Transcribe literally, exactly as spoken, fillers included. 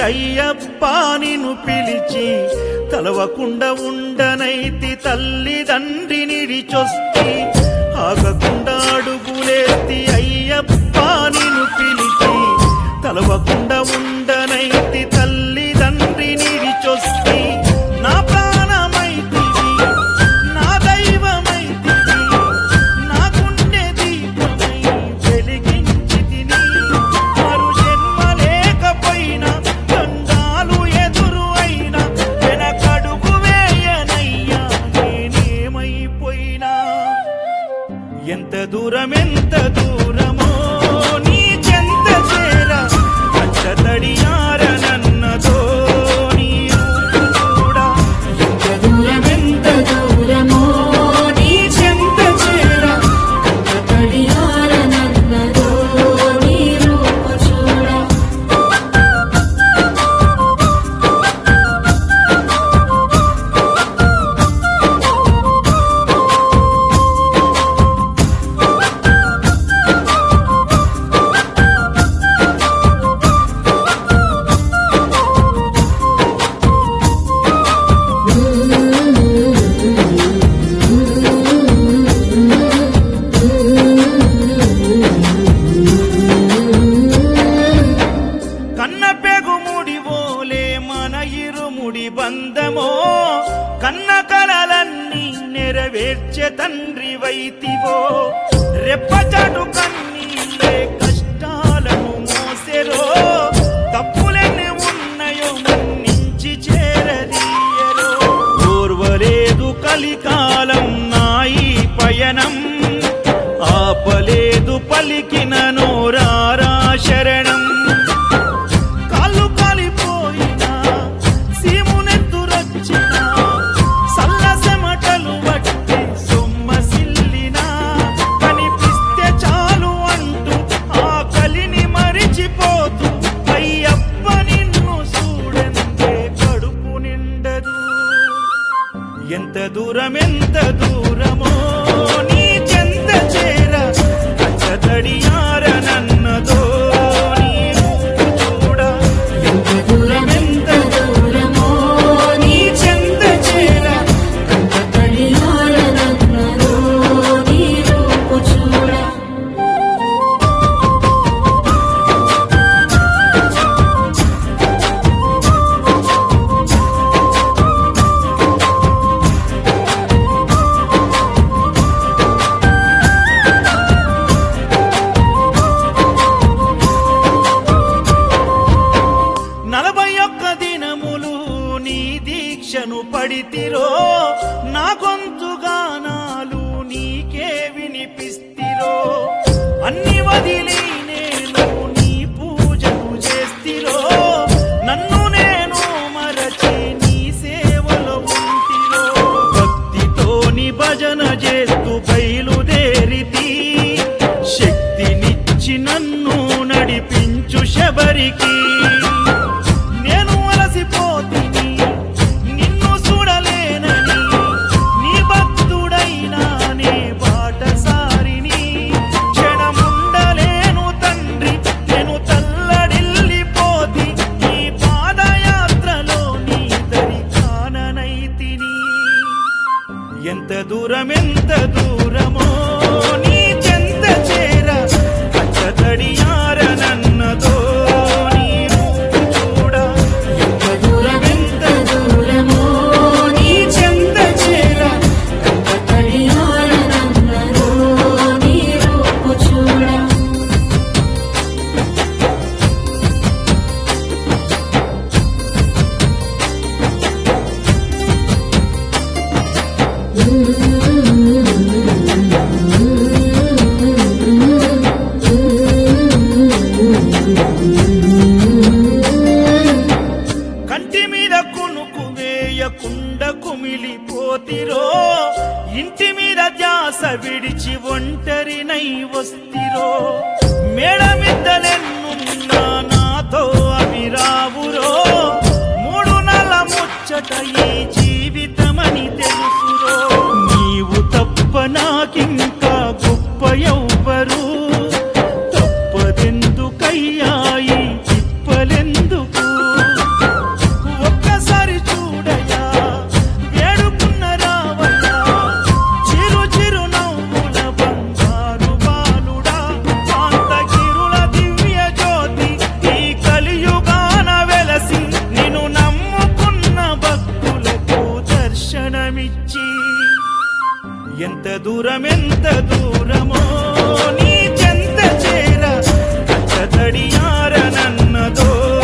అయ్యప్ప నిన్ను పిలిచి తలవకుండా ఉండనైతి తల్లిదండ్రి నిడిచొస్తి ఆగకుండా అడుగులేస్తి అయ్యప్ప నిన్ను పిలిచి తలవకుండా ఉండనైతి తల్లిదండ్రి నిడిచొస్తి నా ప్రాణమైతివి నా దైవమైతివి నా గుండె దీపమై వెలిగించితిని మరు జన్మ లేకపోయినా గండాలు ఎదురు అయినా వెనకడుగు వేయనయ్యా నేనేమైపోయినా ఎంత దూరం ఎంత దూరమో నీ చెంత చేర అంత తడియార నన్నదో నీ రూపు చూడా ఎంత దూరం ఎంత దూరమో నీ చెంత చేర అంత తడియార నన్నదో నీ రూపు చూడా బంధమో కన్న కలలన్నీ నెరవేర్చే తండ్రి వైతివో రెప్పచాటు కన్నీళ్ళే కష్టాలను మోసెరో తప్పులెన్ని ఉన్నాయో మన్నించి చేరదీయరో ఓర్వలేదు కలికాలం నాయి పయనం ఆపలేదు పలికిన నోరారా శరణం కాళ్ళు కాలిపోయినా సల్లసెమటలు వట్టి సొమ్మసిల్లినా కనిపిస్తే చాలు అంటూ ఆకలిని మరిచిపోతూ అయ్యప్ప నిన్ను చూడంతే కడుపు నిండదు ఎంత దూరం ఎంత దూరమో నీ చెంత చేర అంత తడియార నన్నదో నీ రూపు చూడా ఎంత దూరం ఎంత దూరమో నీ చెంత చేర అంత తడియార నన్నదో నీ రూపు చూడా నలభై ఒక్క దినములు నీ దీక్షను పడితిరో నా గొంతు గానాలు నీకే వినిపిస్తిరో అన్ని వదిలి నేను నీ పూజను చేస్తిరో నన్ను నేను మరచి నీ సేవలో ఉంటిరో భక్తితో నీ భజన చేస్తూ బయలుదేరితి శక్తినిచ్చి నన్ను నడిపించు శబరికి నేను అలసిపోతిని నిన్ను చూడలేనని నీ భక్తుడైనా నే బాటసారిని క్షణముండలేను తండ్రి నేను తల్లడిల్లిపోతి నీ పాదయాత్రలో నీ దరి కాననైతిని ఎంత దూరం ఎంత దూరమో నీ చెంత చేర అంత తడియార నన్నదో నీ రూపు చూడా ఎంత దూరం ఎంత దూరమో నీ చెంత చేర అంత తడియార నన్నదో నీ రూపు చూడా కంటి మీద కునుకు వేయకుండా కుమిలిపోతిరో ఇంటి మీద ధ్యాస విడిచి ఒంటరినై వస్తిరో మేడమిద్దలెన్నున్నా నాతో అవి రావురో మూడు నెల ముచ్చట ఈ జీవితమని తెలుసురో నీవు తప్ప నాకింకా గొప్ప ఎవ్వరు తప్పదెందుకయ్యా ఈ తిప్పలెందుకు దూరమెంత దూరమో నీ చెంత చేర కచ్చదడియారనన్నదో